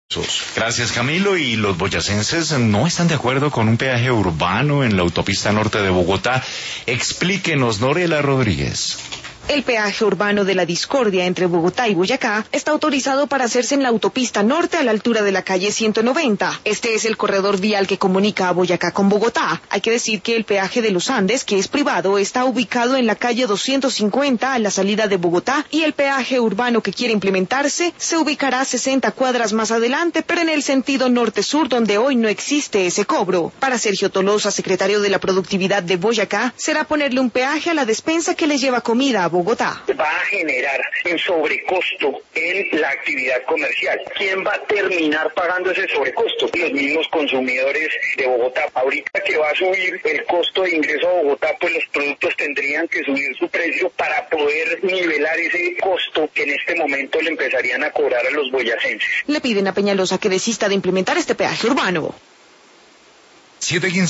Gracias, Camilo. Y los boyacenses no están de acuerdo con un peaje urbano en la autopista norte de Bogotá. Explíquenos, Norela Rodríguez. El peaje urbano de la Discordia entre Bogotá y Boyacá está autorizado para hacerse en la autopista norte a la altura de la calle 190. Este es el corredor vial que comunica a Boyacá con Bogotá. Hay que decir que el peaje de los Andes, que es privado, está ubicado en la calle 250 a la salida de Bogotá, y el peaje urbano que quiere implementarse se ubicará 60 cuadras más adelante, pero en el sentido norte-sur, donde hoy no existe ese cobro. Para Sergio Tolosa, secretario de la Productividad de Boyacá, será ponerle un peaje a la despensa que les lleva comida a Bogotá. Va a generar un sobrecosto en la actividad comercial. ¿Quién va a terminar pagando ese sobrecosto? Los mismos consumidores de Bogotá. Ahorita que va a subir el costo de ingreso a Bogotá, pues los productos tendrían que subir su precio para poder nivelar ese costo que en este momento le empezarían a cobrar a los boyacenses. Le piden a Peñalosa que desista de implementar este peaje urbano. 7:15